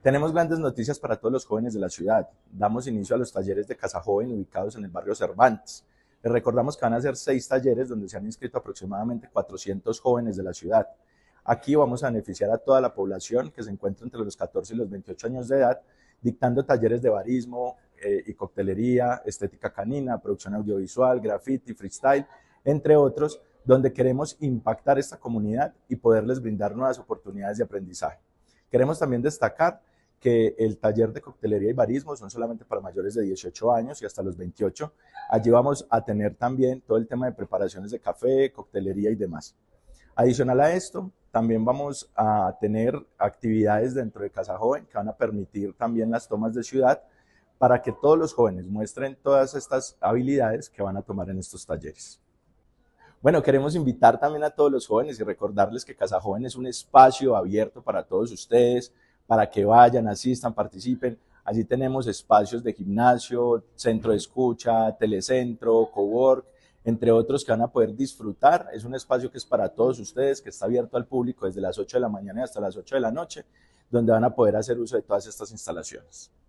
Tenemos grandes noticias para todos los jóvenes de la ciudad. Damos inicio a los talleres de Casa Joven ubicados en el barrio Cervantes. Les recordamos que van a ser 6 talleres donde se han inscrito aproximadamente 400 jóvenes de la ciudad. Aquí vamos a beneficiar a toda la población que se encuentra entre los 14 y los 28 años de edad, dictando talleres de barismo y coctelería, estética canina, producción audiovisual, graffiti, freestyle, entre otros, donde queremos impactar esta comunidad y poderles brindar nuevas oportunidades de aprendizaje. Queremos también destacar que el taller de coctelería y barismo son solamente para mayores de 18 años y hasta los 28. Allí vamos a tener también todo el tema de preparaciones de café, coctelería y demás. Adicional a esto, también vamos a tener actividades dentro de Casa Joven que van a permitir también las tomas de ciudad para que todos los jóvenes muestren todas estas habilidades que van a tomar en estos talleres. Bueno, queremos invitar también a todos los jóvenes y recordarles que Casa Joven es un espacio abierto para todos ustedes, para que vayan, asistan, participen. Allí tenemos espacios de gimnasio, centro de escucha, telecentro, cowork, entre otros que van a poder disfrutar. Es un espacio que es para todos ustedes, que está abierto al público desde las 8 de la mañana hasta las 8 de la noche, donde van a poder hacer uso de todas estas instalaciones.